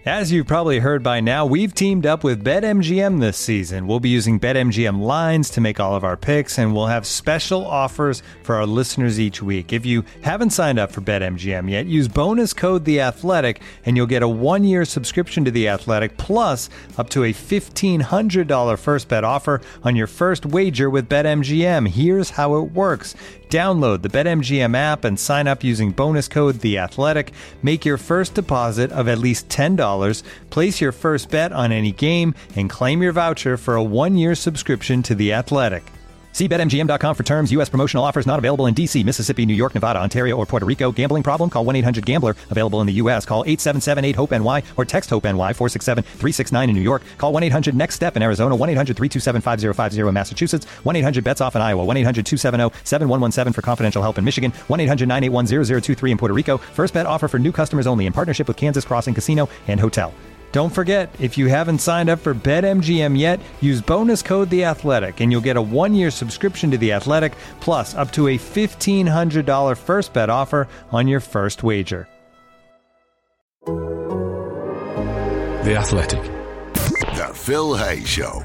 As you've probably heard by now, we've teamed up with BetMGM this season. We'll be using BetMGM lines to make all of our picks, and we'll have special offers for our listeners each week. If you haven't signed up for BetMGM yet, use bonus code The Athletic, and you'll get a 1-year subscription to The Athletic, plus up to a $1,500 first bet offer on your first wager with BetMGM. Here's how it works. Download the BetMGM app and sign up using bonus code The Athletic. Make your first deposit of at least $10. Place your first bet on any game and claim your voucher for a 1-year subscription to The Athletic. See BetMGM.com for terms. U.S. promotional offers not available in D.C., Mississippi, New York, Nevada, Ontario, or Puerto Rico. Gambling problem? Call 1-800-GAMBLER. Available in the U.S. Call 877-8-HOPE-NY or text HOPE-NY 467-369 in New York. Call 1-800-NEXT-STEP in Arizona. 1-800-327-5050 in Massachusetts. 1-800-BETS-OFF in Iowa. 1-800-270-7117 for confidential help in Michigan. 1-800-981-0023 in Puerto Rico. First bet offer for new customers only in partnership with Kansas Crossing Casino and Hotel. Don't forget, if you haven't signed up for BetMGM yet, use bonus code The Athletic, and you'll get a 1-year subscription to The Athletic, plus up to a $1,500 first bet offer on your first wager. The Athletic. The Phil Hay Show.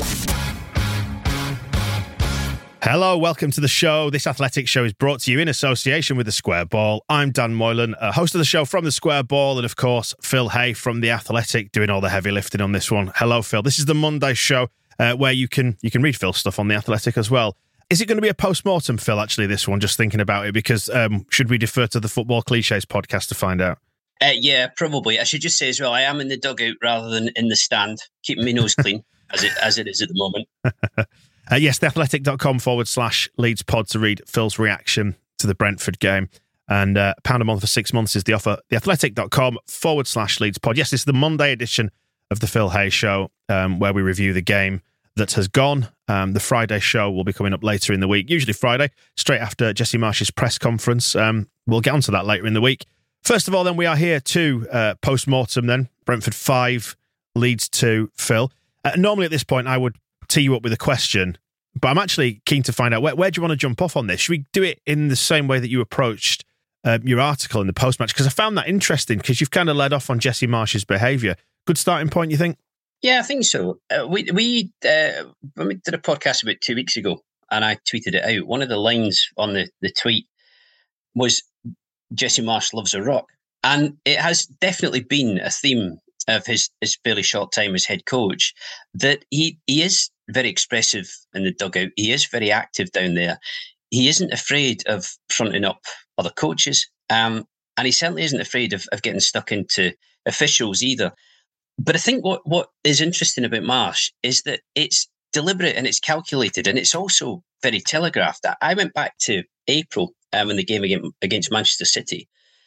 Hello, welcome to the show. This Athletic show is brought to you in association with The Square Ball. I'm Dan Moylan, host of the show from The Square Ball, and of course, Phil Hay from The Athletic doing all the heavy lifting on this one. Hello, Phil. This is the Monday show where you can read Phil's stuff on The Athletic as well. Is it going to be a post-mortem, Phil, actually, this one, just thinking about it? Because should we defer to the Football Clichés podcast to find out? Yeah, probably. I should just say as well, I am in the dugout rather than in the stand, keeping my nose clean as it is at the moment. Yes, theathletic.com/Leeds pod to read Phil's reaction to the Brentford game. And £1 a month for 6 months is the offer. Theathletic.com/Leeds pod. Yes, this is the Monday edition of the Phil Hay Show, where we review the game that has gone. The Friday show will be coming up later in the week, usually Friday, straight after Jesse Marsch's press conference. We'll get onto that later in the week. First of all, then, we are here to post-mortem then. Brentford 5, Leeds 2, Phil. Normally at this point, I would tee you up with a question, but I'm actually keen to find out where do you want to jump off on this? Should we do it in the same way that you approached your article in the post-match? Because I found that interesting, because you've kind of led off on Jesse Marsch's behaviour. Good starting point, you think? Yeah, I think so. We when we did a podcast about 2 weeks ago, and I tweeted it out. One of the lines on the tweet was, Jesse Marsch loves a rock. And it has definitely been a theme of his fairly short time as head coach, that he is very expressive in the dugout. He is very active down there. He isn't afraid of fronting up other coaches. And he certainly isn't afraid of getting stuck into officials either. But I think what is interesting about Marsch is that it's deliberate and it's calculated, and it's also very telegraphed. I went back to April in the game against Manchester City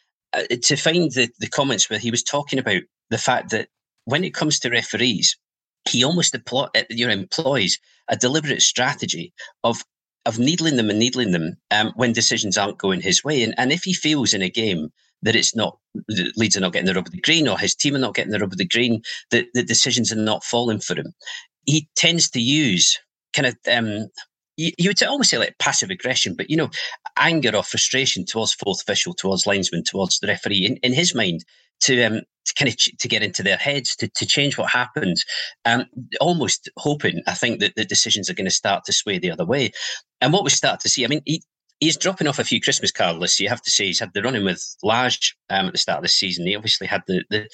to find the comments where he was talking about the fact that when it comes to referees, he almost employs a deliberate strategy of needling them when decisions aren't going his way. And if he feels in a game that Leeds are not getting the rub of the green, or his team are not getting the rub of the green, that the decisions are not falling for him, he tends to use kind of you would almost say like passive aggression, but anger or frustration towards fourth official, towards linesman, towards the referee. In his mind, to get into their heads, to change what happens, almost hoping, I think, that the decisions are going to start to sway the other way. And what we start to see, I mean, he's dropping off a few Christmas card lists. You have to say he's had the run-in with Lage at the start of the season. He obviously had the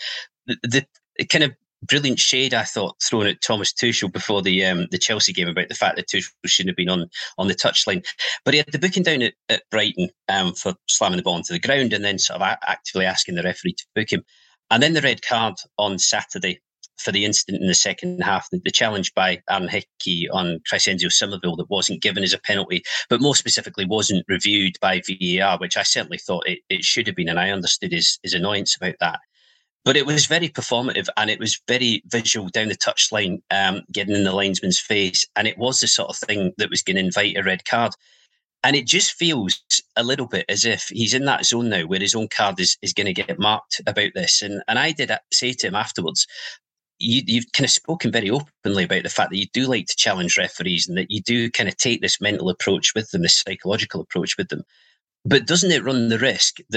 kind of brilliant shade, I thought, thrown at Thomas Tuchel before the Chelsea game about the fact that Tuchel shouldn't have been on the touchline. But he had the booking down at Brighton for slamming the ball into the ground, and then sort of actively asking the referee to book him. And then the red card on Saturday for the incident in the second half, the challenge by Aaron Hickey on Crescencio Somerville that wasn't given as a penalty, but more specifically wasn't reviewed by VAR, which I certainly thought it should have been, and I understood his annoyance about that. But it was very performative, and it was very visual down the touchline, getting in the linesman's face, and it was the sort of thing that was going to invite a red card. And it just feels a little bit as if he's in that zone now where his own card is going to get marked about this. And I did say to him afterwards, you've kind of spoken very openly about the fact that you do like to challenge referees, and that you do kind of take this mental approach with them, this psychological approach with them. But doesn't it run the risk that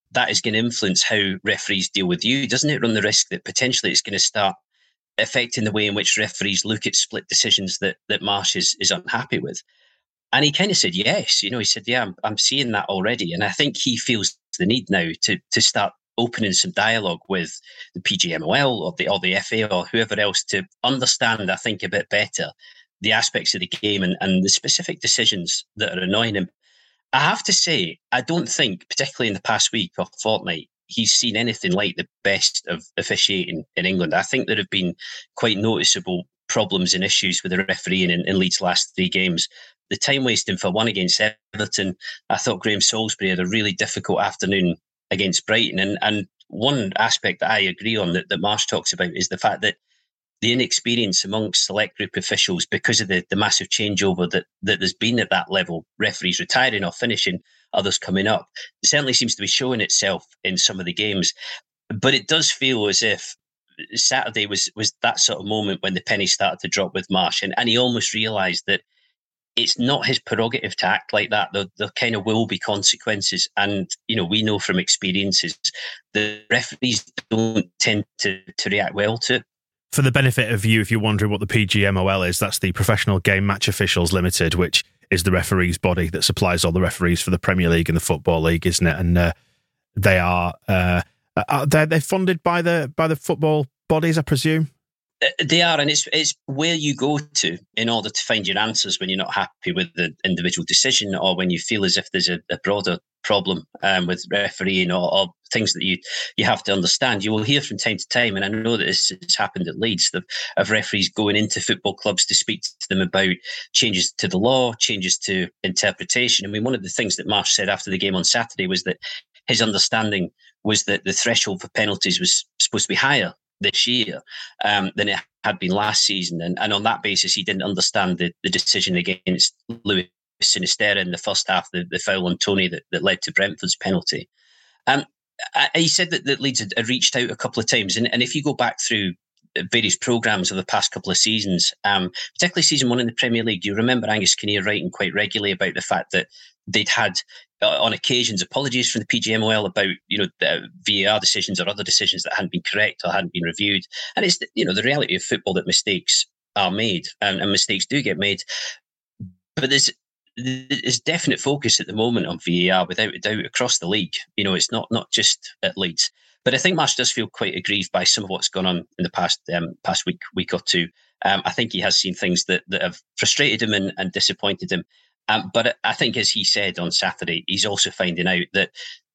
that is going to influence how referees deal with you? Doesn't it run the risk that potentially it's going to start affecting the way in which referees look at split decisions that Marsch is unhappy with? And he kind of said yes. He said, yeah, I'm seeing that already. And I think he feels the need now to start opening some dialogue with the PGMOL or the FA or whoever else to understand, I think, a bit better the aspects of the game and the specific decisions that are annoying him. I have to say, I don't think, particularly in the past week or fortnight, he's seen anything like the best of officiating in England. I think there have been quite noticeable problems and issues with the refereeing in Leeds' last 3 games. The time wasting for one against Everton, I thought Graham Salisbury had a really difficult afternoon against Brighton. And one aspect that I agree on that Marsch talks about is the fact that the inexperience amongst select group officials because of the massive changeover that there's been at that level, referees retiring or finishing, others coming up, certainly seems to be showing itself in some of the games. But it does feel as if Saturday was that sort of moment when the penny started to drop with Marsch, and he almost realised that it's not his prerogative to act like that. There kind of will be consequences. And, we know from experiences, the referees don't tend to react well to it. For the benefit of you, if you're wondering what the PGMOL is, that's the Professional Game Match Officials Limited, which is the referees body that supplies all the referees for the Premier League and the Football League, isn't it? And they're funded by the football bodies, I presume. They are, and it's where you go to in order to find your answers when you're not happy with the individual decision, or when you feel as if there's a broader problem with refereeing or things that you have to understand. You will hear from time to time, and I know that this has happened at Leeds, of referees going into football clubs to speak to them about changes to the law, changes to interpretation. I mean, one of the things that Marsch said after the game on Saturday was that his understanding was that the threshold for penalties was supposed to be higher this year than it had been last season. And on that basis, he didn't understand the decision against Luis Sinisterra in the first half, the foul on Tony that led to Brentford's penalty. He said that Leeds had reached out a couple of times. And if you go back through various programmes of the past couple of seasons, particularly season 1 in the Premier League, you remember Angus Kinnear writing quite regularly about the fact that they'd had, on occasions, apologies from the PGMOL about, the VAR decisions or other decisions that hadn't been correct or hadn't been reviewed. And it's, the reality of football that mistakes are made and mistakes do get made. But there's definite focus at the moment on VAR, without a doubt, across the league. It's not just at Leeds. But I think Marsch does feel quite aggrieved by some of what's gone on in the past week or two. I think he has seen things that have frustrated him and disappointed him. But I think, as he said on Saturday, he's also finding out that,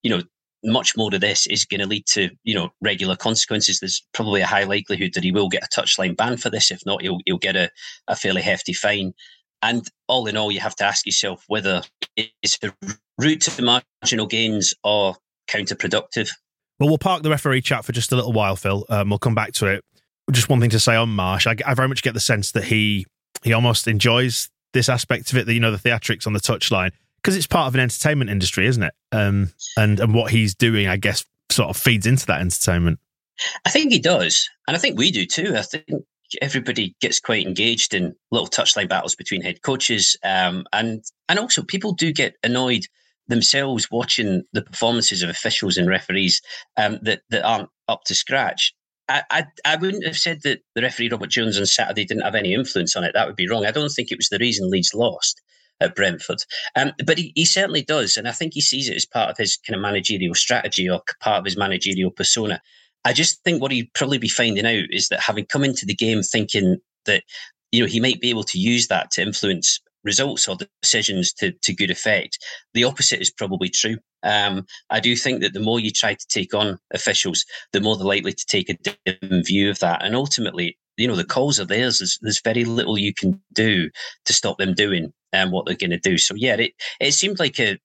much more of this is going to lead to, regular consequences. There's probably a high likelihood that he will get a touchline ban for this. If not, he'll get a fairly hefty fine. And all in all, you have to ask yourself whether it's the route to marginal gains or counterproductive. Well, we'll park the referee chat for just a little while, Phil. We'll come back to it. Just one thing to say on Marsch. I very much get the sense that he almost enjoys this aspect of it, the theatrics on the touchline, because it's part of an entertainment industry, isn't it? And what he's doing, I guess, sort of feeds into that entertainment. I think he does. And I think we do too. I think everybody gets quite engaged in little touchline battles between head coaches. And also people do get annoyed themselves watching the performances of officials and referees that aren't up to scratch. I wouldn't have said that the referee Robert Jones on Saturday didn't have any influence on it. That would be wrong. I don't think it was the reason Leeds lost at Brentford. But he certainly does. And I think he sees it as part of his kind of managerial strategy or part of his managerial persona. I just think what he'd probably be finding out is that, having come into the game thinking that, he might be able to use that to influence results or decisions to good effect, the opposite is probably true. I do think that the more you try to take on officials, the more they're likely to take a dim view of that. And ultimately, the calls are theirs. There's very little you can do to stop them doing what they're going to do. So yeah, it seemed like a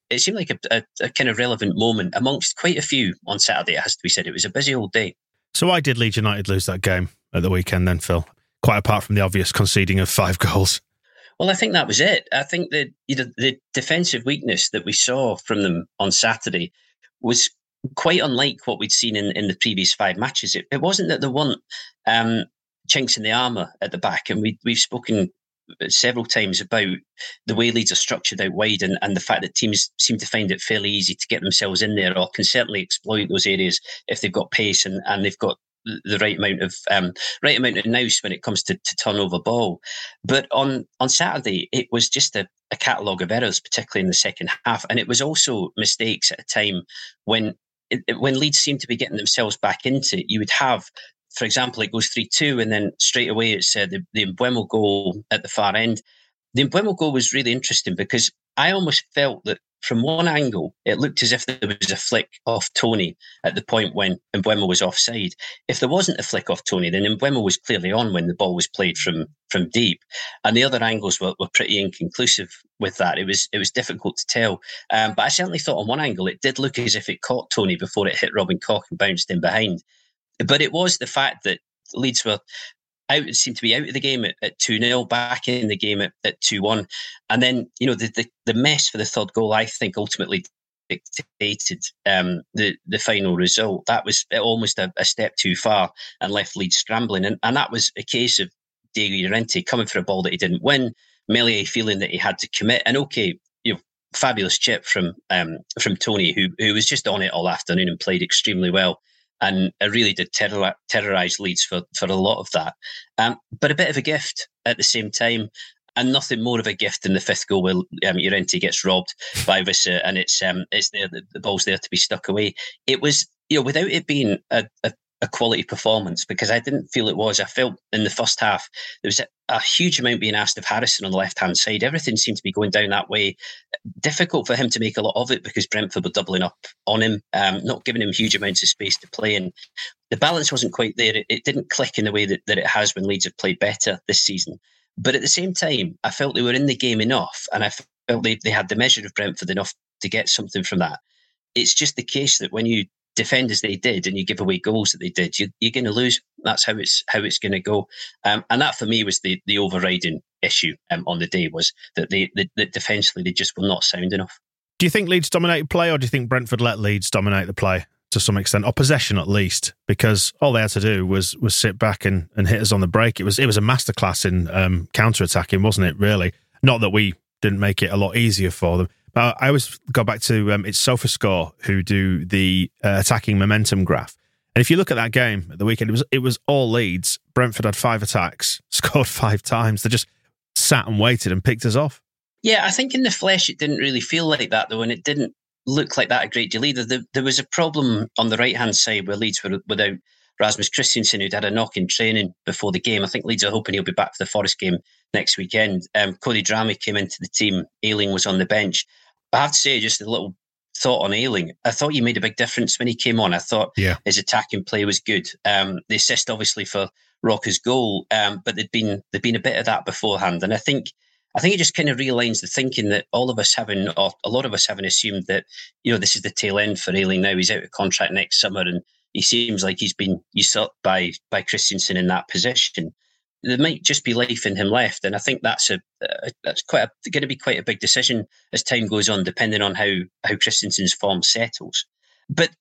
kind of relevant moment amongst quite a few on Saturday. It has to be said, it was a busy old day. So why did Leeds United lose that game at the weekend then, Phil? Quite apart from the obvious conceding of 5 goals. Well, I think that was it. I think that the defensive weakness that we saw from them on Saturday was quite unlike what we'd seen in the previous 5 matches. It wasn't that there weren't chinks in the armour at the back, and we've spoken several times about the way Leeds are structured out wide, and the fact that teams seem to find it fairly easy to get themselves in there, or can certainly exploit those areas if they've got pace and they've got the right amount of nous when it comes to turnover ball. But on Saturday, it was just a catalogue of errors, particularly in the second half, and it was also mistakes at a time when Leeds seemed to be getting themselves back into it. You would have, for example, it goes 3-2, and then straight away it's the Mbeumo goal at the far end. The Mbeumo goal was really interesting because I almost felt that from one angle, it looked as if there was a flick off Toney at the point when Mbeumo was offside. If there wasn't a flick off Toney, then Mbeumo was clearly on when the ball was played from deep. And the other angles were pretty inconclusive with that. It was difficult to tell. But I certainly thought on one angle, it did look as if it caught Toney before it hit Robin Koch and bounced in behind. But it was the fact that Leeds were seemed to be out of the game at 2-0, back in the game at 2-1. And then, the mess for the third goal, I think, ultimately dictated the final result. That was almost a step too far and left Leeds scrambling. And that was a case of Diego Llorente coming for a ball that he didn't win, Meslier feeling that he had to commit. And fabulous chip from Toney, who was just on it all afternoon and played extremely well. And it really did terrorise Leeds for a lot of that. But a bit of a gift at the same time, and nothing more of a gift than the fifth goal where Llorente gets robbed by Wissa, and it's there, the ball's there to be stuck away. It was, without it being a quality performance, because I didn't feel it was. I felt in the first half there was a huge amount being asked of Harrison on the left-hand side. Everything seemed to be going down that way. Difficult for him to make a lot of it because Brentford were doubling up on him, not giving him huge amounts of space to play in. The balance wasn't quite there. It didn't click in the way that it has when Leeds have played better this season. But at the same time, I felt they were in the game enough, and I felt they had the measure of Brentford enough to get something from that. It's just the case that when you defend as they did and you give away goals that they did, you're going to lose. That's how it's going to go. And that for me was the overriding issue on the day, was that that defensively they just were not sound enough. Do you think Leeds dominated play, or do you think Brentford let Leeds dominate the play to some extent, or possession at least? Because all they had to do was sit back and hit us on the break. It was a masterclass in counter-attacking, wasn't it, really? Not that we didn't make it a lot easier for them. But I always go back to it's SofaScore who do the attacking momentum graph. And if you look at that game at the weekend, it was all Leeds. Brentford had 5 attacks, scored 5 times. They just sat and waited and picked us off. Yeah, I think in the flesh it didn't really feel like that, though, and it didn't look like that a great deal either. There was a problem on the right-hand side where Leeds were without Rasmus Christensen, who'd had a knock in training before the game. I think Leeds are hoping he'll be back for the Forest game next weekend. Cody Drameh came into the team. Ayling was on the bench. I have to say, just a little thought on Ayling. I thought he made a big difference when he came on. I thought his attacking play was good. The assist, obviously, for Roca's goal, but there'd been a bit of that beforehand. And I think it just kind of realigns the thinking that all of us having, or a lot of us having assumed that, this is the tail end for Ayling now. He's out of contract next summer, and he seems like he's been usurped by Christensen in that position. There might just be life in him left, and I think that's going to be quite a big decision as time goes on, depending on how Christensen's form settles. But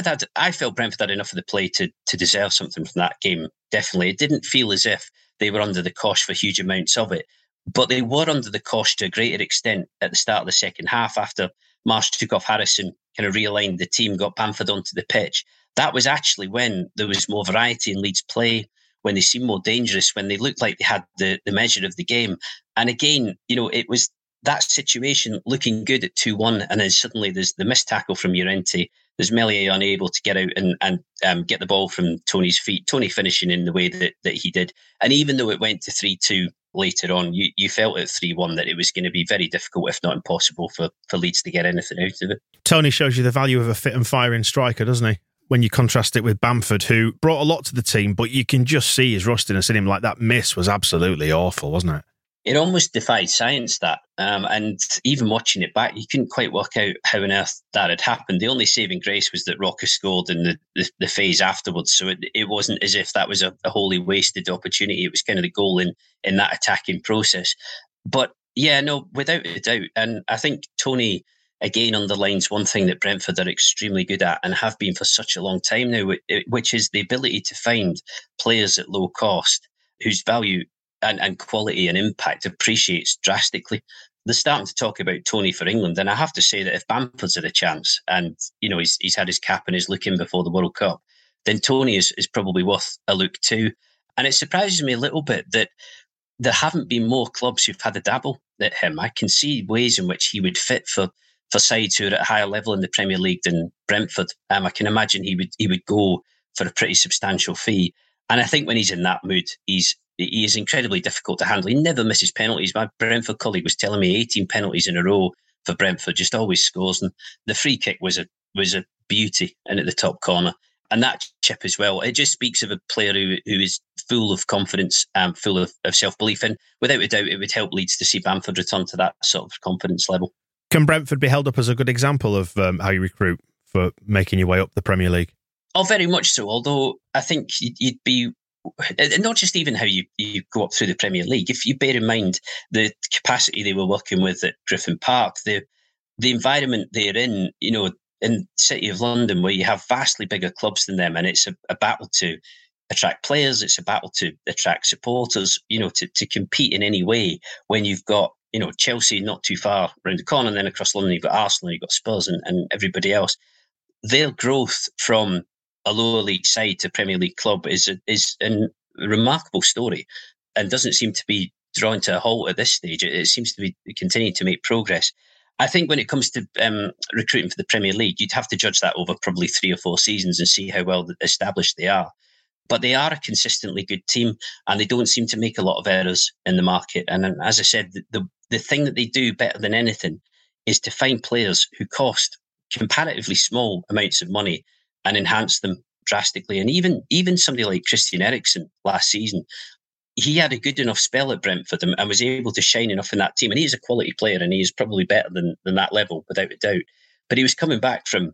I felt Brentford had enough of the play to deserve something from that game. Definitely, it didn't feel as if they were under the cosh for huge amounts of it, but they were under the cosh to a greater extent at the start of the second half after Marsh took off Harrison, kind of realigned the team, got Bamford onto the pitch. That was actually when there was more variety in Leeds' play, when they seemed more dangerous, when they looked like they had the measure of the game. And again, it was that situation looking good at 2-1, and then suddenly there's the missed tackle from Llorente. There's Meslier unable to get out and get the ball from Toney's feet. Toney finishing in the way that he did. And even though it went to 3-2 later on, you felt at 3-1 that it was going to be very difficult, if not impossible, for Leeds to get anything out of it. Toney shows you the value of a fit and firing striker, doesn't he? When you contrast it with Bamford, who brought a lot to the team, but you can just see his rustiness in him. Like, that miss was absolutely awful, wasn't it? It almost defied science, that. And even watching it back, you couldn't quite work out how on earth that had happened. The only saving grace was that Roca scored in the phase afterwards. So it wasn't as if that was a wholly wasted opportunity. It was kind of the goal in that attacking process. But yeah, no, without a doubt. And I think Toney, again, underlines one thing that Brentford are extremely good at and have been for such a long time now, which is the ability to find players at low cost whose value and quality and impact appreciates drastically. They're starting to talk about Tony for England, and I have to say that if Bamford's had a chance, and he's had his cap and is looking before the World Cup, then Tony is probably worth a look too. And it surprises me a little bit that there haven't been more clubs who've had a dabble at him. I can see ways in which he would fit for sides who are at a higher level in the Premier League than Brentford. I can imagine he would go for a pretty substantial fee. And I think when he's in that mood, he is incredibly difficult to handle. He never misses penalties. My Brentford colleague was telling me 18 penalties in a row for Brentford, just always scores. And the free kick was a beauty and at the top corner. And that chip as well, it just speaks of a player who is full of confidence and full of self-belief. And without a doubt, it would help Leeds to see Bamford return to that sort of confidence level. Can Brentford be held up as a good example of how you recruit for making your way up the Premier League? Oh, very much so. Although I think you'd be, not just even how you go up through the Premier League, if you bear in mind the capacity they were working with at Griffin Park, the environment they're in, in the City of London, where you have vastly bigger clubs than them, and it's a battle to attract players, it's a battle to attract supporters, to compete in any way when you've got, Chelsea not too far around the corner, and then across London you've got Arsenal, you've got Spurs and everybody else. Their growth from a lower league side to Premier League club is a remarkable story, and doesn't seem to be drawing to a halt at this stage. It seems to be continuing to make progress. I think when it comes to recruiting for the Premier League, you'd have to judge that over probably 3 or 4 seasons and see how well established they are. But they are a consistently good team, and they don't seem to make a lot of errors in the market. And as I said, the thing that they do better than anything is to find players who cost comparatively small amounts of money and enhance them drastically. And even somebody like Christian Eriksen last season, he had a good enough spell at Brentford and was able to shine enough in that team. And he is a quality player, and he is probably better than that level, without a doubt. But he was coming back from,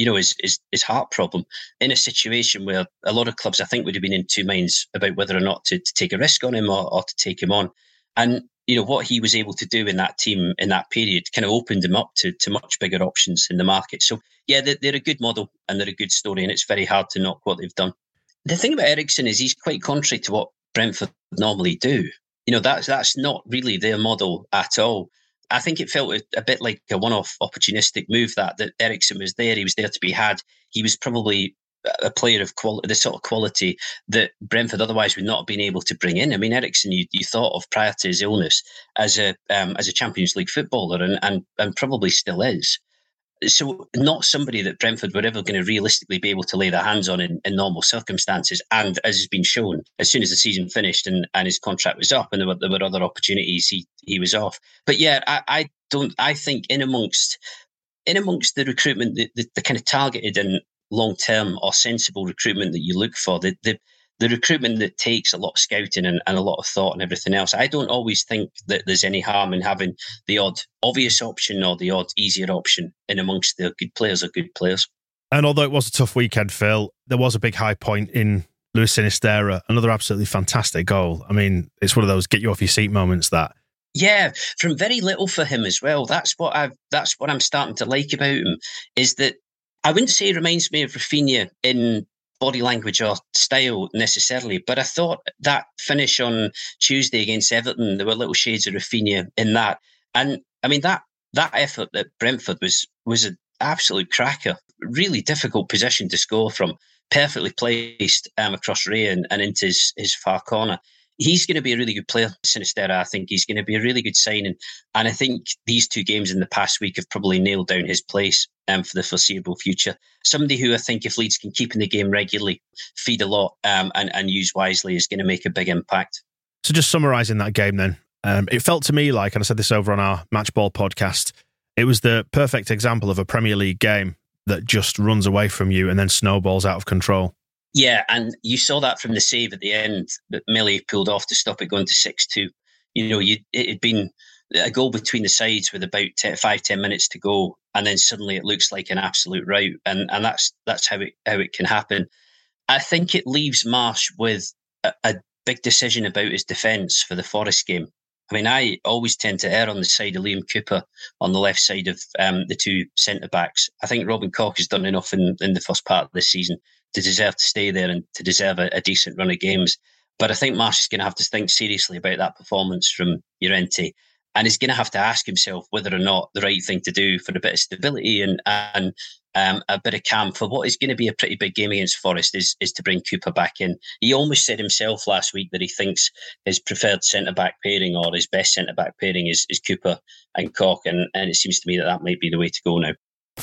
his heart problem in a situation where a lot of clubs, I think, would have been in two minds about whether or not to take a risk on him or to take him on. And, what he was able to do in that team in that period kind of opened him up to much bigger options in the market. So, yeah, they're a good model and they're a good story, and it's very hard to knock what they've done. The thing about Eriksen is he's quite contrary to what Brentford normally do. That's not really their model at all. I think it felt a bit like a one-off opportunistic move that Eriksen was there. He was there to be had. He was probably a player of quality, the sort of quality that Brentford otherwise would not have been able to bring in. I mean, Eriksen, you thought of prior to his illness as a Champions League footballer, and probably still is. So not somebody that Brentford were ever going to realistically be able to lay their hands on in normal circumstances. And as has been shown, as soon as the season finished and his contract was up and there were other opportunities, he was off. But yeah, I think in amongst the recruitment, the kind of targeted and long-term or sensible recruitment that you look for, the recruitment that takes a lot of scouting and a lot of thought and everything else, I don't always think that there's any harm in having the odd obvious option or the odd easier option in amongst the good players or good players. And although it was a tough weekend, Phil, there was a big high point in Luis Sinisterra, another absolutely fantastic goal. I mean, it's one of those get you off your seat moments that. Yeah, from very little for him as well. That's what I'm starting to like about him, is that I wouldn't say he reminds me of Rafinha in body language or style necessarily, but I thought that finish on Tuesday against Everton, there were little shades of Rafinha in that. And I mean, that effort at Brentford was an absolute cracker. Really difficult position to score from, perfectly placed across Ray and into his far corner. He's going to be a really good player, Sinisterra. I think he's going to be a really good signing. And I think these 2 games in the past week have probably nailed down his place for the foreseeable future. Somebody who I think if Leeds can keep in the game regularly, feed a lot and use wisely, is going to make a big impact. So just summarising that game then, it felt to me like, and I said this over on our Matchball podcast, it was the perfect example of a Premier League game that just runs away from you and then snowballs out of control. Yeah, and you saw that from the save at the end that Millie pulled off to stop it going to 6-2. It had been a goal between the sides with about 5-10 minutes to go, and then suddenly it looks like an absolute rout, and that's how it can happen. I think it leaves Marsch with a big decision about his defence for the Forest game. I mean, I always tend to err on the side of Liam Cooper on the left side of the 2 centre-backs. I think Robin Koch has done enough in the first part of this season to deserve to stay there and to deserve a decent run of games. But I think Marsh is going to have to think seriously about that performance from Llorente, and he's going to have to ask himself whether or not the right thing to do for a bit of stability and a bit of calm for what is going to be a pretty big game against Forest is to bring Cooper back in. He almost said himself last week that he thinks his preferred centre-back pairing or his best centre-back pairing is Cooper and Koch, and it seems to me that might be the way to go now.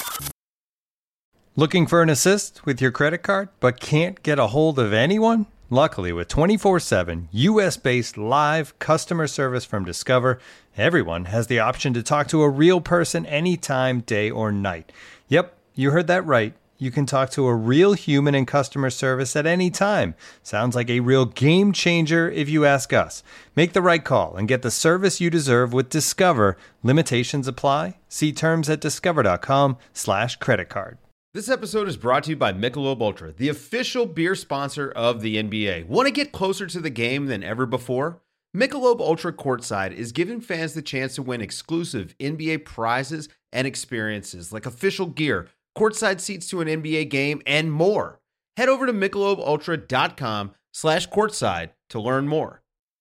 Looking for an assist with your credit card but can't get a hold of anyone? Luckily, with 24/7 US-based live customer service from Discover, everyone has the option to talk to a real person anytime, day or night. Yep, you heard that right. You can talk to a real human in customer service at any time. Sounds like a real game changer if you ask us. Make the right call and get the service you deserve with Discover. Limitations apply. See terms at discover.com/creditcard. This episode is brought to you by Michelob Ultra, the official beer sponsor of the NBA. Want to get closer to the game than ever before? Michelob Ultra Courtside is giving fans the chance to win exclusive NBA prizes and experiences like official gear, courtside seats to an NBA game, and more. Head over to MichelobUltra.com/courtside to learn more.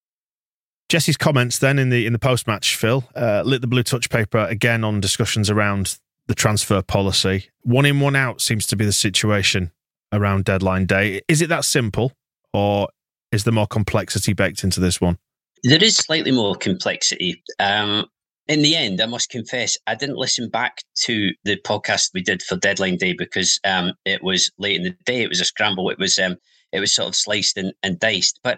Jesse's comments then in the post-match, Phil, lit the blue touch paper again on discussions around the transfer policy. 1 in, 1 out seems to be the situation around deadline day. Is it that simple, or is there more complexity baked into this one? There is slightly more complexity. In the end, I must confess, I didn't listen back to the podcast we did for deadline day because it was late in the day. It was a scramble. It was sort of sliced and diced. But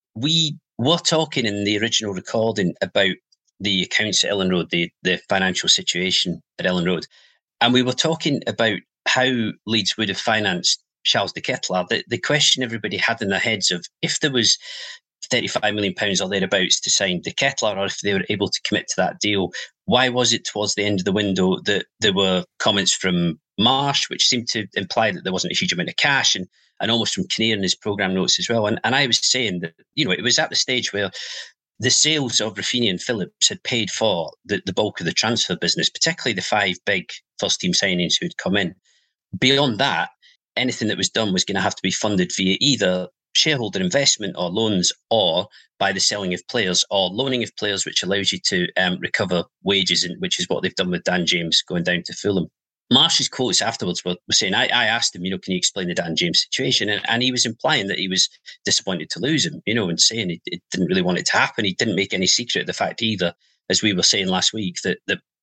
we were talking in the original recording about the accounts at Ellen Road, the financial situation at Ellen Road. And we were talking about how Leeds would have financed Charles de Ketelaere. The question everybody had in their heads of if there was £35 million or thereabouts to sign de Ketelaere, or if they were able to commit to that deal, why was it towards the end of the window that there were comments from Marsh, which seemed to imply that there wasn't a huge amount of cash, and almost from Kinnear in his programme notes as well. And I was saying that, it was at the stage where the sales of Raphinha and Phillips had paid for the bulk of the transfer business, particularly the 5 big first-team signings who had come in. Beyond that, anything that was done was going to have to be funded via either shareholder investment or loans, or by the selling of players or loaning of players, which allows you to recover wages, which is what they've done with Dan James going down to Fulham. Marsh's quotes afterwards were saying, I asked him, can you explain the Dan James situation? And he was implying that he was disappointed to lose him, and saying he didn't really want it to happen. He didn't make any secret of the fact either, as we were saying last week, that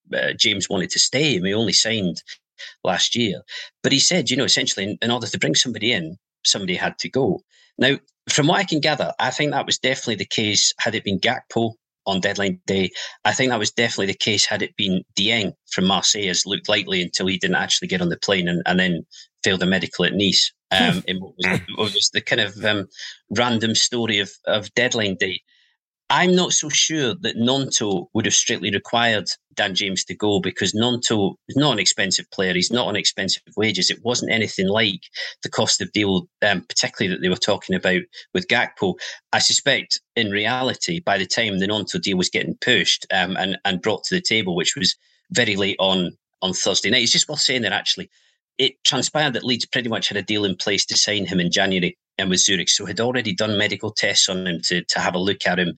James wanted to stay. He only signed last year. But he said, essentially, in order to bring somebody in, somebody had to go. Now, from what I can gather, I think that was definitely the case had it been Gakpo on deadline day. I think that was definitely the case had it been Dieng from Marseille, as looked likely until he didn't actually get on the plane and then failed a medical at Nice. In what was the kind of random story of deadline day. I'm not so sure that Gnonto would have strictly required Dan James to go, because Gnonto is not an expensive player. He's not on expensive wages. It wasn't anything like the cost of deal, particularly that they were talking about with Gakpo. I suspect in reality, by the time the Gnonto deal was getting pushed and brought to the table, which was very late on Thursday night, it's just worth saying that actually it transpired that Leeds pretty much had a deal in place to sign him in January and with Zurich. So had already done medical tests on him to have a look at him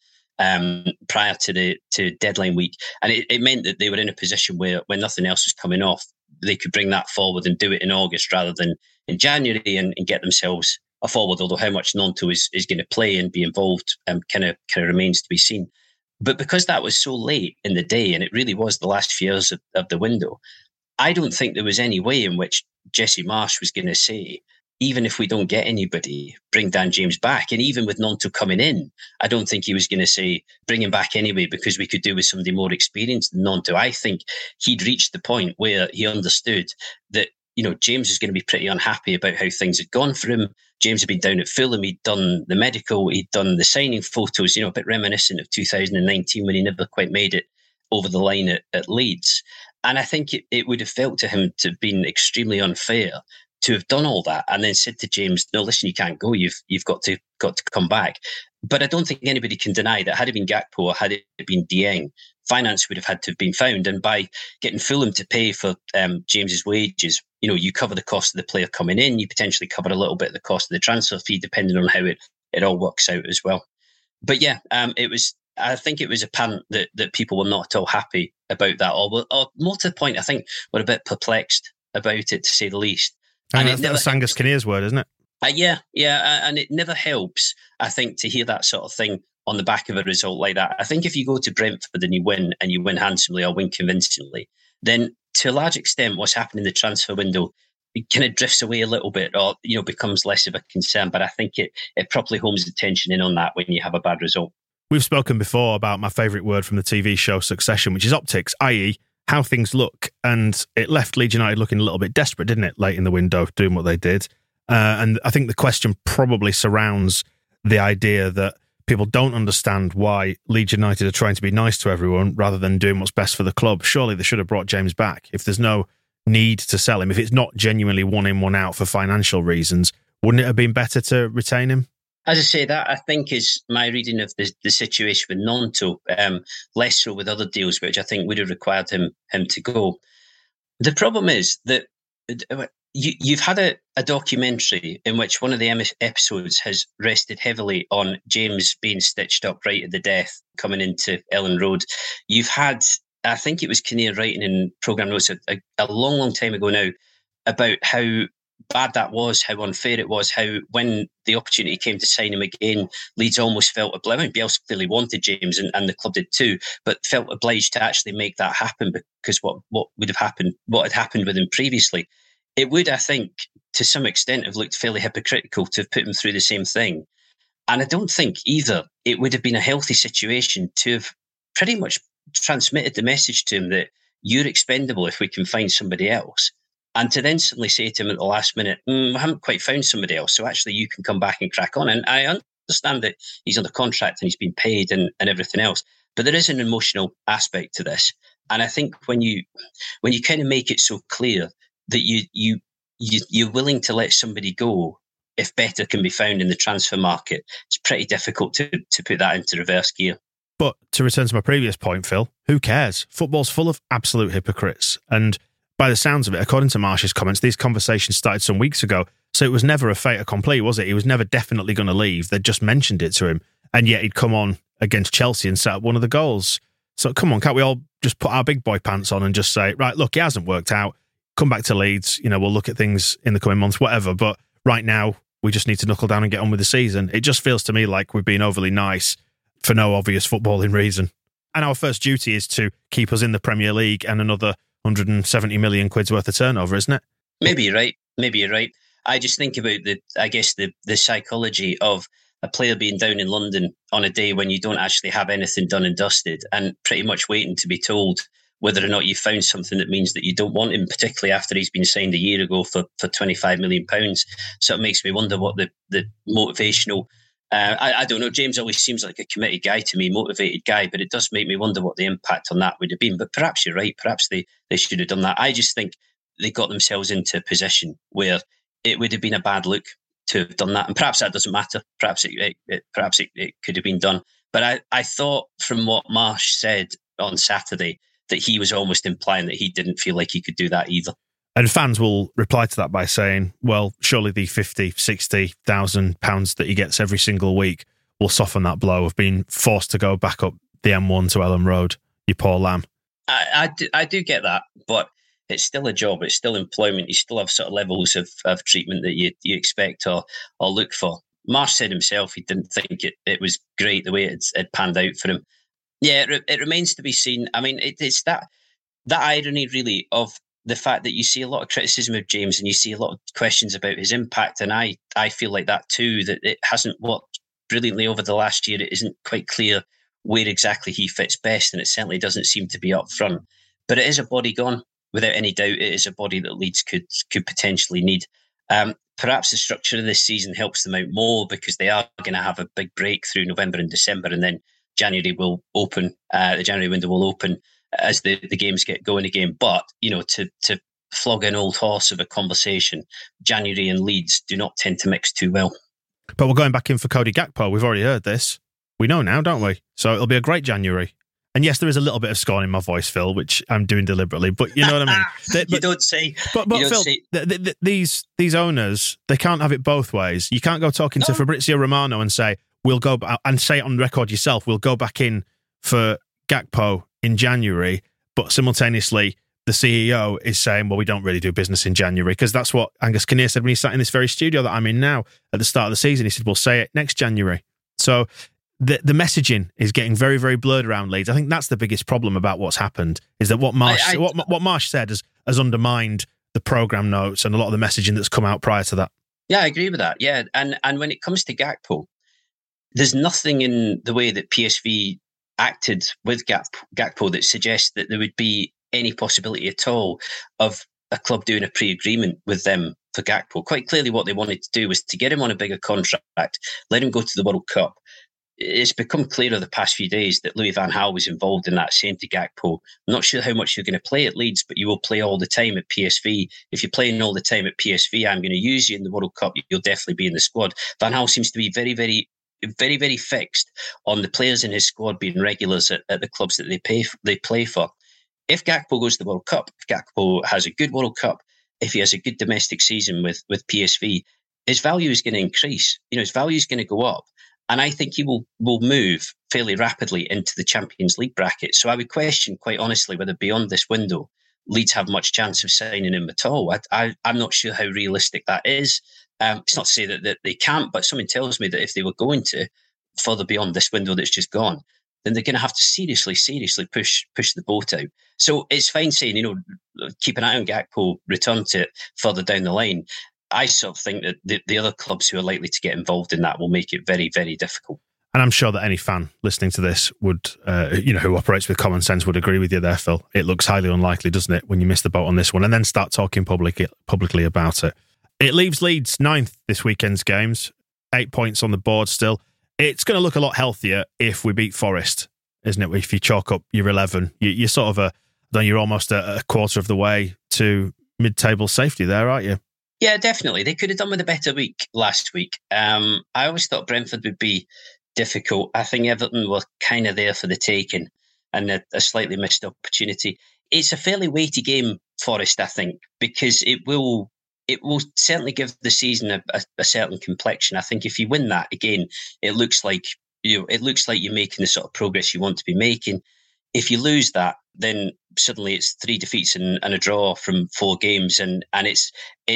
prior to deadline week, and it meant that they were in a position where, when nothing else was coming off, they could bring that forward and do it in August rather than in January and get themselves a forward. Although how much Gnonto is going to play and be involved kind of remains to be seen. But because that was so late in the day, and it really was the last few years of the window, I don't think there was any way in which Jesse Marsh was going to say, even if we don't get anybody, bring Dan James back. And even with Gnonto coming in, I don't think he was going to say, bring him back anyway, because we could do with somebody more experienced than Gnonto. I think he'd reached the point where he understood that, James is going to be pretty unhappy about how things had gone for him. James had been down at Fulham. He'd done the medical. He'd done the signing photos, a bit reminiscent of 2019 when he never quite made it over the line at Leeds. And I think it would have felt to him to have been extremely unfair to have done all that and then said to James, no, listen, you can't go. You've got to come back. But I don't think anybody can deny that had it been Gakpo or had it been Dieng, finance would have had to have been found. And by getting Fulham to pay for James's wages, you cover the cost of the player coming in. You potentially cover a little bit of the cost of the transfer fee, depending on how it it all works out as well. But yeah, I think it was apparent that people were not at all happy about that. Or more to the point, I think we're a bit perplexed about it, to say the least. And that's Angus Kinnear's word, isn't it? Yeah, and it never helps, I think, to hear that sort of thing on the back of a result like that. I think if you go to Brentford and you win handsomely or win convincingly, then to a large extent what's happened in the transfer window, it kind of drifts away a little bit, or becomes less of a concern. But I think it properly homes attention in on that when you have a bad result. We've spoken before about my favourite word from the TV show Succession, which is optics, i.e. how things look. And it left Leeds United looking a little bit desperate, didn't it, late in the window, doing what they did. And I think the question probably surrounds the idea that people don't understand why Leeds United are trying to be nice to everyone rather than doing what's best for the club. Surely they should have brought James back. If there's no need to sell him, if it's not genuinely one in, one out for financial reasons, wouldn't it have been better to retain him? As I say, that I think is my reading of the situation with Gnonto, less so with other deals, which I think would have required him to go. The problem is that you've had a documentary in which one of the episodes has rested heavily on James being stitched up right at the death coming into Ellen Road. You've had, I think it was Kinnear writing in programme notes a long time ago now about how bad that was, how unfair it was, how when the opportunity came to sign him again, Leeds almost felt obliged. Bielsa clearly wanted James, and the club did too, but felt obliged to actually make that happen because what would have happened, what had happened with him previously. It would, I think, to some extent have looked fairly hypocritical to have put him through the same thing. And I don't think either it would have been a healthy situation to have pretty much transmitted the message to him that you're expendable if we can find somebody else. And to then suddenly say to him at the last minute, I haven't quite found somebody else, so actually you can come back and crack on. And I understand that he's under contract and he's been paid and everything else, but there is an emotional aspect to this. And I think when you kind of make it so clear that you're willing to let somebody go if better can be found in the transfer market, it's pretty difficult to put that into reverse gear. But to return to my previous point, Phil, who cares? Football's full of absolute hypocrites. And by the sounds of it, according to Marsh's comments, these conversations started some weeks ago. So it was never a fait accompli, was it? He was never definitely going to leave. They'd just mentioned it to him. And yet he'd come on against Chelsea and set up one of the goals. So come on, can't we all just put our big boy pants on and just say, right, look, it hasn't worked out. Come back to Leeds. We'll look at things in the coming months, whatever. But right now, we just need to knuckle down and get on with the season. It just feels to me like we've been overly nice for no obvious footballing reason. And our first duty is to keep us in the Premier League and another 170 million quid's worth of turnover, isn't it? Maybe you're right. I just think about the psychology of a player being down in London on a day when you don't actually have anything done and dusted and pretty much waiting to be told whether or not you found something that means that you don't want him, particularly after he's been signed a year ago for £25 million. So it makes me wonder what the motivational... I don't know, James always seems like a committed guy to me, motivated guy, but it does make me wonder what the impact on that would have been. But perhaps you're right, perhaps they should have done that. I just think they got themselves into a position where it would have been a bad look to have done that. And perhaps that doesn't matter. Perhaps it could have been done. But I thought from what Marsh said on Saturday that he was almost implying that he didn't feel like he could do that either. And fans will reply to that by saying, well, surely the £50,000, £60,000 that he gets every single week will soften that blow of being forced to go back up the M1 to Ellen Road, you poor lamb. I do get that, but it's still a job, it's still employment, you still have sort of levels of treatment that you expect or look for. Marsh said himself he didn't think it was great the way it panned out for him. Yeah, it remains to be seen. I mean, it's that irony, really, of the fact that you see a lot of criticism of James and you see a lot of questions about his impact. And I feel like that too, that it hasn't worked brilliantly over the last year. It isn't quite clear where exactly he fits best, and it certainly doesn't seem to be up front. But it is a body gone. Without any doubt, it is a body that Leeds could potentially need. Perhaps the structure of this season helps them out more because they are going to have a big break through November and December, and then January will open. The January window will open as the games get going again. But, to flog an old horse of a conversation, January and Leeds do not tend to mix too well. But we're going back in for Cody Gakpo. We've already heard this. We know now, don't we? So it'll be a great January. And yes, there is a little bit of scorn in my voice, Phil, which I'm doing deliberately, but you know what I mean? You don't say. But Phil, these owners, they can't have it both ways. You can't go talking to Fabrizio Romano and say, we'll go, and say it on record yourself, we'll go back in for Gakpo in January, but simultaneously the CEO is saying, well, we don't really do business in January, because that's what Angus Kinnear said when he sat in this very studio that I'm in now at the start of the season. He said, we'll say it next January. So the messaging is getting very, very blurred around Leeds. I think that's the biggest problem about what's happened, is that what Marsch said has undermined the programme notes and a lot of the messaging that's come out prior to that. Yeah, I agree with that. Yeah, and when it comes to Gakpo, there's nothing in the way that PSV acted with Gakpo that suggests that there would be any possibility at all of a club doing a pre-agreement with them for Gakpo. Quite clearly what they wanted to do was to get him on a bigger contract, let him go to the World Cup. It's become clearer the past few days that Louis van Gaal was involved in that, saying to Gakpo, I'm not sure how much you're going to play at Leeds, but you will play all the time at PSV. If you're playing all the time at PSV, I'm going to use you in the World Cup. You'll definitely be in the squad. Van Gaal seems to be very, very, very, very fixed on the players in his squad being regulars at the clubs that they play for. If Gakpo goes to the World Cup, if Gakpo has a good World Cup, if he has a good domestic season with PSV, his value is going to increase. His value is going to go up. And I think he will move fairly rapidly into the Champions League bracket. So I would question, quite honestly, whether beyond this window, Leeds have much chance of signing him at all. I'm not sure how realistic that is. It's not to say that they can't, but something tells me that if they were going to further beyond this window that's just gone, then they're going to have to seriously push the boat out. So it's fine saying, keep an eye on Gakpo, return to it further down the line. I sort of think that the other clubs who are likely to get involved in that will make it very, very difficult. And I'm sure that any fan listening to this would, who operates with common sense would agree with you there, Phil. It looks highly unlikely, doesn't it, when you miss the boat on this one and then start talking publicly about it. It leaves Leeds 9th this weekend's games, 8 points on the board still. It's going to look a lot healthier if we beat Forest, isn't it? If you chalk up your 11, you're sort of you're almost a quarter of the way to mid-table safety there, aren't you? Yeah, definitely. They could have done with a better week last week. I always thought Brentford would be difficult. I think Everton were kind of there for the taking and a slightly missed opportunity. It's a fairly weighty game, Forest, I think, because it will certainly give the season a certain complexion. I think if you win that again, it looks like you're making the sort of progress you want to be making. If you lose that, then suddenly it's 3 defeats and a draw from 4 games, and it's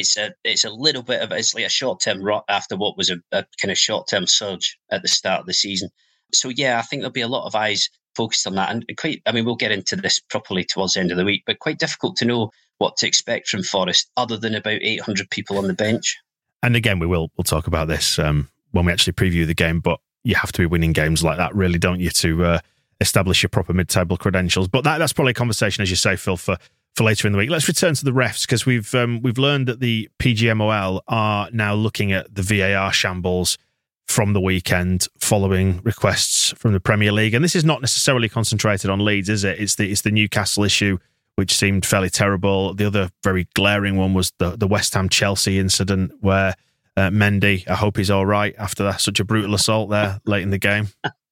a little bit of it's like a short-term rot after what was a kind of short-term surge at the start of the season. So yeah, I think there'll be a lot of eyes focused on that, and we'll get into this properly towards the end of the week, but quite difficult to know what to expect from Forest other than about 800 people on the bench. And again, we'll talk about this when we actually preview the game, but you have to be winning games like that, really, don't you, to establish your proper mid-table credentials. But that's probably a conversation, as you say, Phil, for later in the week. Let's return to the refs, because we've learned that the PGMOL are now looking at the VAR shambles from the weekend following requests from the Premier League. And this is not necessarily concentrated on Leeds, is it? It's the Newcastle issue, which seemed fairly terrible. The other very glaring one was the West Ham Chelsea incident where Mendy, I hope he's all right after such a brutal assault there late in the game.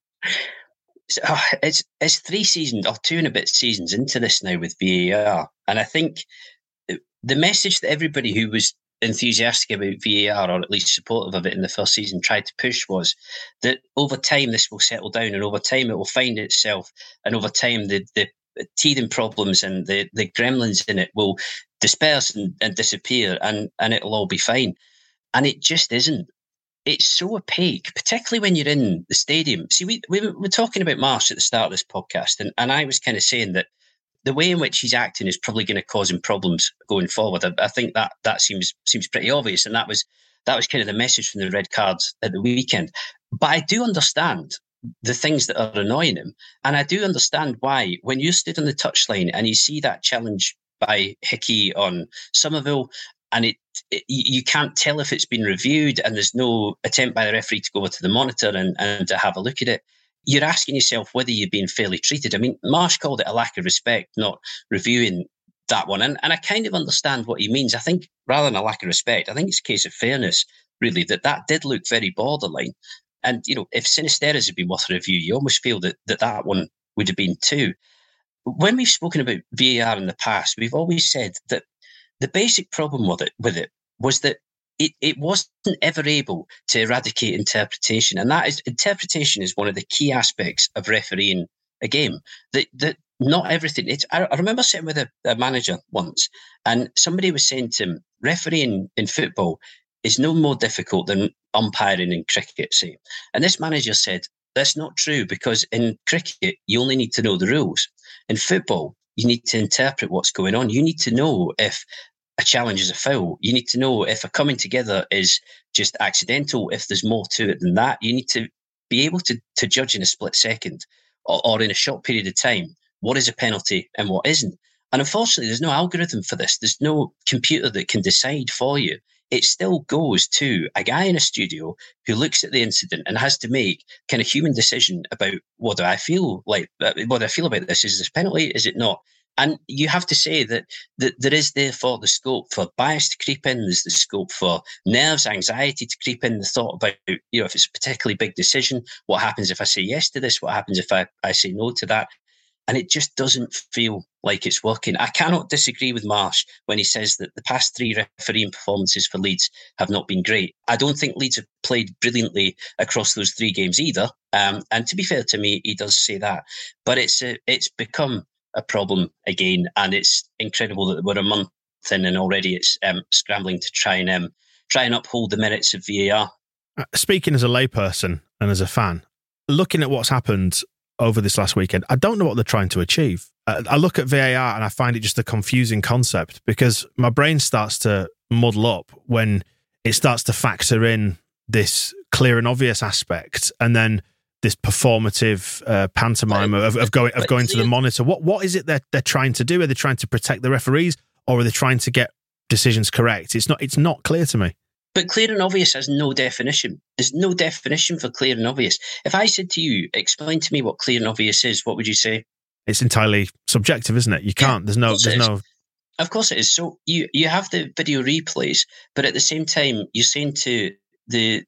It's 3 seasons or 2 and a bit seasons into this now with VAR, and I think the message that everybody who was enthusiastic about VAR, or at least supportive of it in the first season, tried to push was that over time this will settle down, and over time it will find itself, and over time the teething problems and the gremlins in it will disperse and disappear, and it'll all be fine. And it just isn't. It's so opaque, particularly when you're in the stadium. See, we were talking about Marsch at the start of this podcast, and I was kind of saying that the way in which he's acting is probably going to cause him problems going forward. I think that seems pretty obvious, and that was kind of the message from the red cards at the weekend. But I do understand the things that are annoying him, and I do understand why, when you stood on the touchline and you see that challenge by Hickey on Somerville, and you can't tell if it's been reviewed, and there's no attempt by the referee to go over to the monitor and to have a look at it, you're asking yourself whether you're being fairly treated. I mean, Marsch called it a lack of respect, not reviewing that one. And I kind of understand what he means. I think rather than a lack of respect, I think it's a case of fairness, really, that did look very borderline. And, if Sinisterra's had been worth a review, you almost feel that one would have been 2. When we've spoken about VAR in the past, we've always said that the basic problem with it was that it wasn't ever able to eradicate interpretation. And interpretation is one of the key aspects of refereeing a game. That not everything. I remember sitting with a manager once, and somebody was saying to him, refereeing in football is no more difficult than umpiring in cricket, say. And this manager said, that's not true, because in cricket, you only need to know the rules. In football, you need to interpret what's going on. You need to know if a challenge is a foul. You need to know if a coming together is just accidental, if there's more to it than that. You need to be able to judge in a split second or in a short period of time what is a penalty and what isn't. And unfortunately, there's no algorithm for this. There's no computer that can decide for you. It still goes to a guy in a studio who looks at the incident and has to make kind of human decision about what do I feel about this? Is this penalty? Is it not? And you have to say that there is therefore the scope for bias to creep in. There's the scope for nerves, anxiety to creep in. The thought about, if it's a particularly big decision, what happens if I say yes to this? What happens if I say no to that? And it just doesn't feel like it's working. I cannot disagree with Marsh when he says that the past 3 refereeing performances for Leeds have not been great. I don't think Leeds have played brilliantly across those 3 games either. And to be fair to me, he does say that. But it's become a problem again, and it's incredible that we're a month in and already it's scrambling to try and uphold the merits of VAR. Speaking as a layperson and as a fan, looking at what's happened over this last weekend, I don't know what they're trying to achieve. I look at VAR and I find it just a confusing concept, because my brain starts to muddle up when it starts to factor in this clear and obvious aspect, and then this performative pantomime of going to the monitor. What is it that they're trying to do? Are they trying to protect the referees, or are they trying to get decisions correct? It's not clear to me. But clear and obvious has no definition. There's no definition for clear and obvious. If I said to you, explain to me what clear and obvious is, what would you say? It's entirely subjective, isn't it? You can't. There's no. Of course it is. So you have the video replays, but at the same time, you're saying to the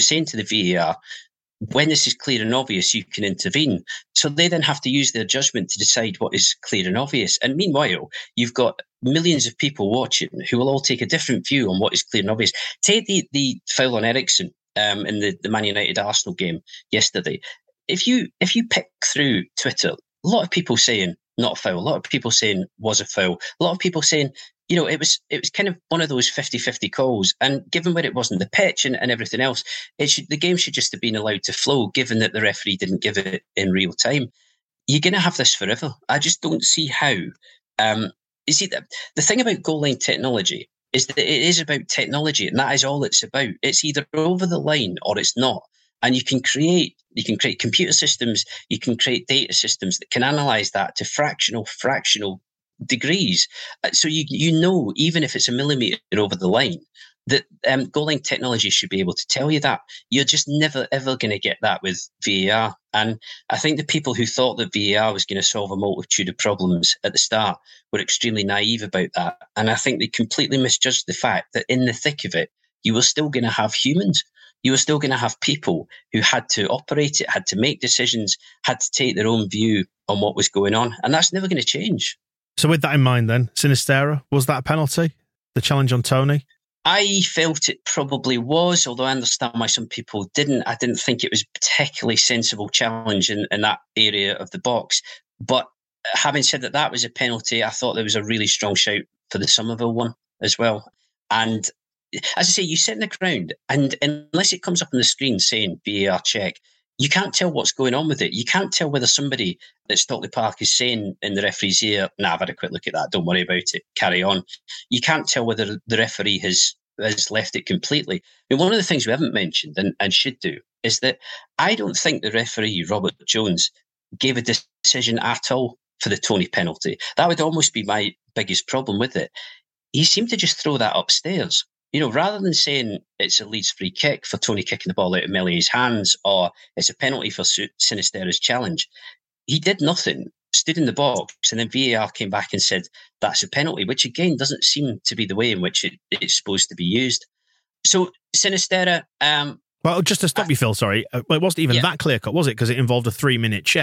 VAR, when this is clear and obvious, you can intervene. So they then have to use their judgment to decide what is clear and obvious. And meanwhile, you've got millions of people watching who will all take a different view on what is clear and obvious. Take the foul on Eriksen in the Man United Arsenal game yesterday. If you pick through Twitter, a lot of people saying not a foul, a lot of people saying was a foul, a lot of people saying, it was kind of one of those 50-50 calls. And given where it was on the pitch and everything else, the game should just have been allowed to flow, given that the referee didn't give it in real time. You're going to have this forever. I just don't see how. You see, the thing about goal line technology is that it is about technology, and that is all it's about. It's either over the line or it's not. And you can create computer systems, you can create data systems that can analyze that to fractional degrees. So you know, even if it's a millimeter over the line, that goal line technology should be able to tell you that. You're just never, ever going to get that with VAR. And I think the people who thought that VAR was going to solve a multitude of problems at the start were extremely naive about that. And I think they completely misjudged the fact that in the thick of it, you were still going to have humans. You were still going to have people who had to operate it, had to make decisions, had to take their own view on what was going on. And that's never going to change. So with that in mind then, Sinisterra, was that a penalty? The challenge on Toney? I felt it probably was, although I understand why some people didn't. I didn't think it was a particularly sensible challenge in that area of the box. But having said that was a penalty, I thought there was a really strong shout for the Somerville one as well. And as I say, you sit in the ground, and unless it comes up on the screen saying VAR check, you can't tell what's going on with it. You can't tell whether somebody at Stockley Park is saying in the referee's ear, I've had a quick look at that, don't worry about it, carry on. You can't tell whether the referee has left it completely. I mean, one of the things we haven't mentioned and should do is that I don't think the referee, Robert Jones, gave a decision at all for the Toney penalty. That would almost be my biggest problem with it. He seemed to just throw that upstairs. Rather than saying it's a Leeds free kick for Toney kicking the ball out of Melié's hands, or it's a penalty for Sinisterra's challenge, he did nothing, stood in the box, and then VAR came back and said that's a penalty, which again doesn't seem to be the way in which it's supposed to be used. So Sinisterra... well, just to stop you, Phil, sorry, it wasn't even that clear-cut, was it? Because it involved a 3-minute check.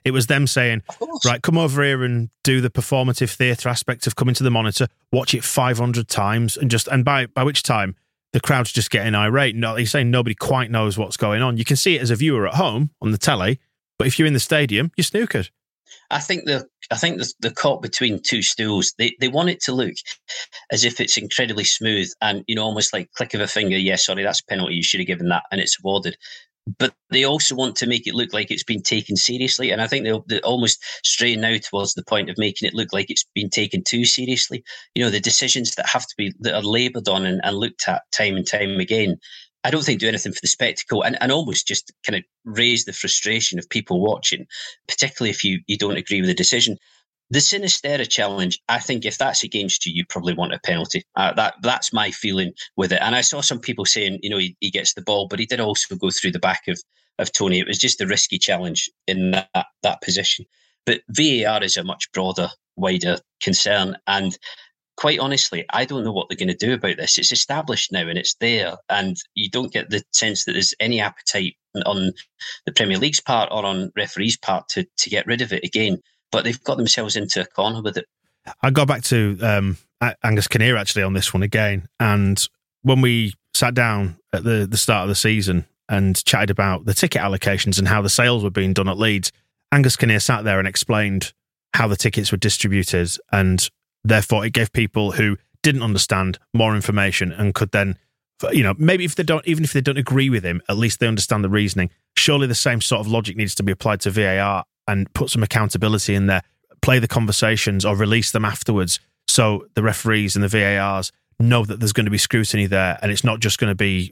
It was them saying, right, come over here and do the performative theatre aspect of coming to the monitor, watch it 500 times, and by which time the crowd's just getting irate. No, he's saying nobody quite knows what's going on. You can see it as a viewer at home on the telly, but if you're in the stadium, you're snookered. I think the caught between two stools. They want it to look as if it's incredibly smooth and, almost like click of a finger. Yeah, sorry, that's a penalty. You should have given that, and it's awarded. But they also want to make it look like it's been taken seriously. And I think they're almost straying now towards the point of making it look like it's been taken too seriously. The decisions that are laboured on and looked at time and time again, I don't think do anything for the spectacle and almost just kind of raise the frustration of people watching, particularly if you don't agree with the decision. The Sinisterra challenge, I think if that's against you, you probably want a penalty. That's my feeling with it. And I saw some people saying, he gets the ball, but he did also go through the back of Tony. It was just a risky challenge in that position. But VAR is a much broader, wider concern. And quite honestly, I don't know what they're going to do about this. It's established now and it's there. And you don't get the sense that there's any appetite on the Premier League's part or on referees' part to get rid of it again. But they've got themselves into a corner with it. I got back to Angus Kinnear actually on this one again. And when we sat down at the start of the season and chatted about the ticket allocations and how the sales were being done at Leeds, Angus Kinnear sat there and explained how the tickets were distributed, and therefore it gave people who didn't understand more information and could then, maybe even if they don't agree with him, at least they understand the reasoning. Surely the same sort of logic needs to be applied to VAR and put some accountability in there, play the conversations or release them afterwards so the referees and the VARs know that there's going to be scrutiny there and it's not just going to be,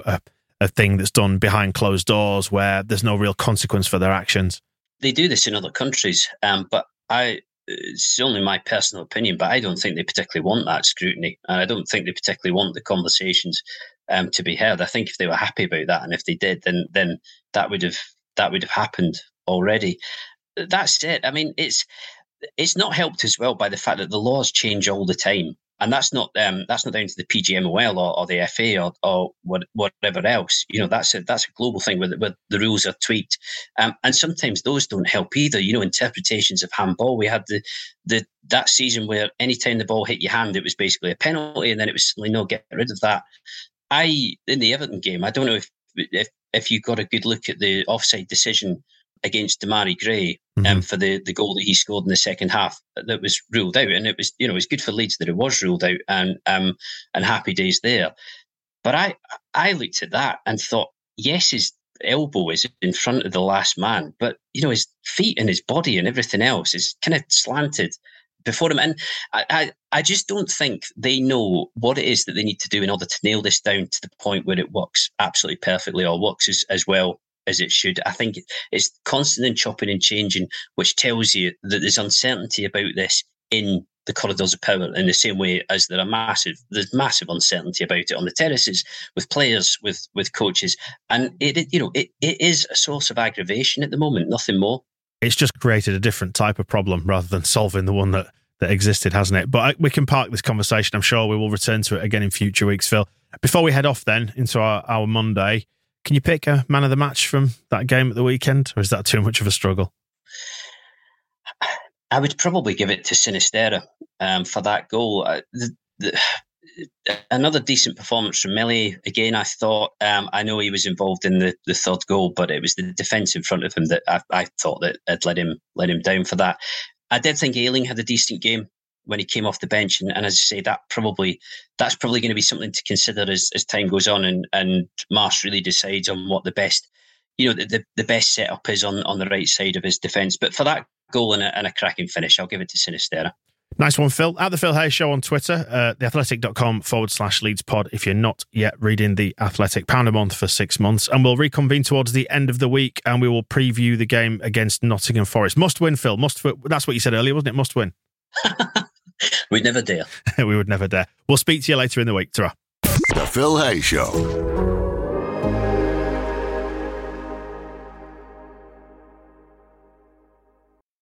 a thing that's done behind closed doors where there's no real consequence for their actions. They do this in other countries, but it's only my personal opinion, but I don't think they particularly want that scrutiny. And I don't think they particularly want the conversations to be heard. I think if they were happy about that and if they did, then that would have happened already. That said, I mean, it's not helped as well by the fact that the laws change all the time, and that's not down to the PGMOL or the FA or whatever else. That's a global thing where the rules are tweaked, and sometimes those don't help either. Interpretations of handball. We had that season where anytime the ball hit your hand, it was basically a penalty, and then it was suddenly no, get rid of that. In the Everton game, I don't know if you got a good look at the offside decision against Demarai Gray for the goal that he scored in the second half that was ruled out, and it was it was good for Leeds that it was ruled out, and happy days there. But I looked at that and thought, yes, his elbow is in front of the last man, but his feet and his body and everything else is kind of slanted before him, and I just don't think they know what it is that they need to do in order to nail this down to the point where it works absolutely perfectly or works as well as it should. I think it's constant and chopping and changing, which tells you that there's uncertainty about this in the corridors of power in the same way as there's massive uncertainty about it on the terraces with players, with coaches. And it is a source of aggravation at the moment, nothing more. It's just created a different type of problem rather than solving the one that existed, hasn't it? But we can park this conversation. I'm sure we will return to it again in future weeks, Phil. Before we head off then into our Monday, can you pick a man of the match from that game at the weekend, or is that too much of a struggle? I would probably give it to Sinisterra for that goal. Another decent performance from Meslier. Again, I thought, I know he was involved in the third goal, but it was the defence in front of him that I thought that had let him down for that. I did think Ayling had a decent game when he came off the bench, and as I say, that's probably going to be something to consider as time goes on, and Marsh really decides on what the best, the best setup is on the right side of his defence. But for that goal and a cracking finish, I'll give it to Sinisterra. Nice one, Phil. At the Phil Hayes Show on Twitter, theathletic.com/Leeds pod if you're not yet reading The Athletic. £1 a month for 6 months. And we'll reconvene towards the end of the week and we will preview the game against Nottingham Forest. Must win, Phil. That's what you said earlier, wasn't it? Must win. We'd never dare. We would never dare. We'll speak to you later in the week. Ta-ra. The Phil Hayes Show.